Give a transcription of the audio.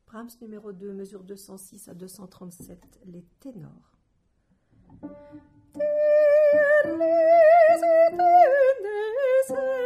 Brahms numéro 2, mesure 206 à 237, les ténors. Der leset in des